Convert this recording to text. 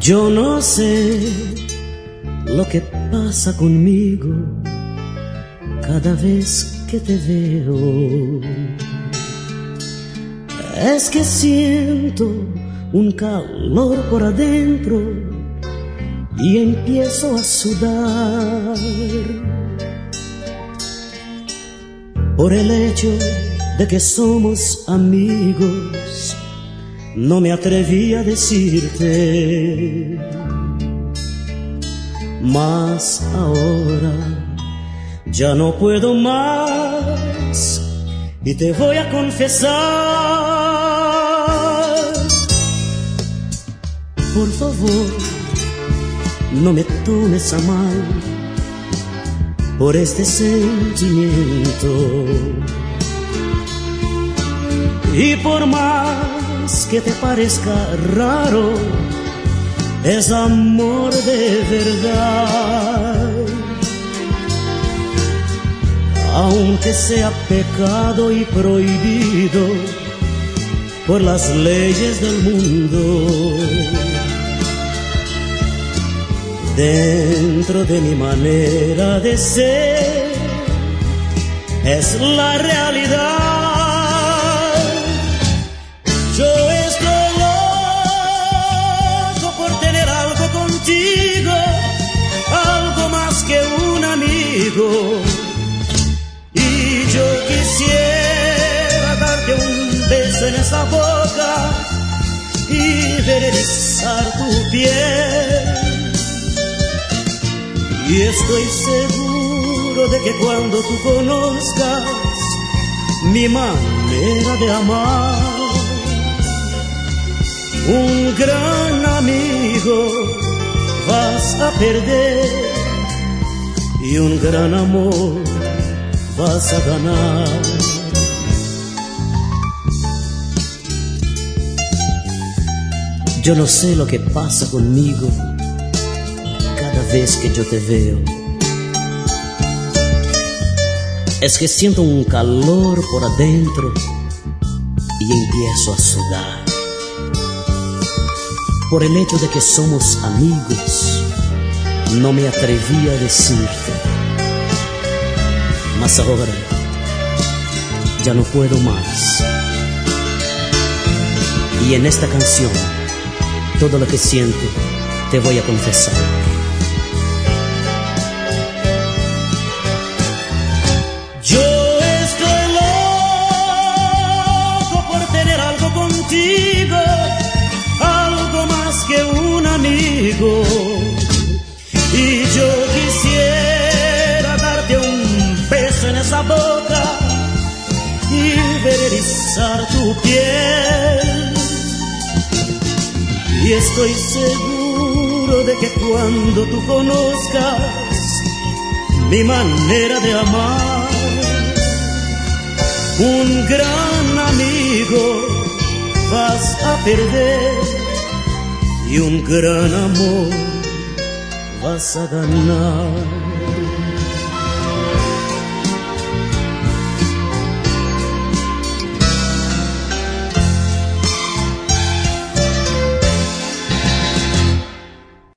Yo no sé lo que pasa conmigo cada vez que te veo. Es que siento un calor por adentro y empiezo a sudar por el hecho de que somos amigos. No me atreví a decirte, mas ahora ya no puedo más y te voy a confesar. Por favor, no me tomes a mal por este sentimiento. Y por más que te parezca raro, es amor de verdad. Aunque sea pecado y prohibido por las leyes del mundo, dentro de mi manera de ser es la realidad. Yo estoy loco por tener algo contigo, algo más que un amigo. Y yo quisiera darte un beso en esa boca y ver erizar tu piel. Y estoy seguro de que cuando tú conozcas mi manera de amar, un gran amigo vas a perder y un gran amor vas a ganar. Yo no sé lo que pasa conmigo cada vez que yo te veo. Es que siento un calor por adentro y empiezo a sudar por el hecho de que somos amigos. No me atreví a decirte, mas ahora ya no puedo más. Y en esta canción, todo lo que siento te voy a confesar. Yo estoy loco por tener algo contigo, algo más que un amigo. Y yo quisiera darte un beso en esa boca y ver erizar tu piel. Y estoy seguro de que cuando tú conozcas mi manera de amar, un gran amigo vas a perder y un gran amor vas a ganar.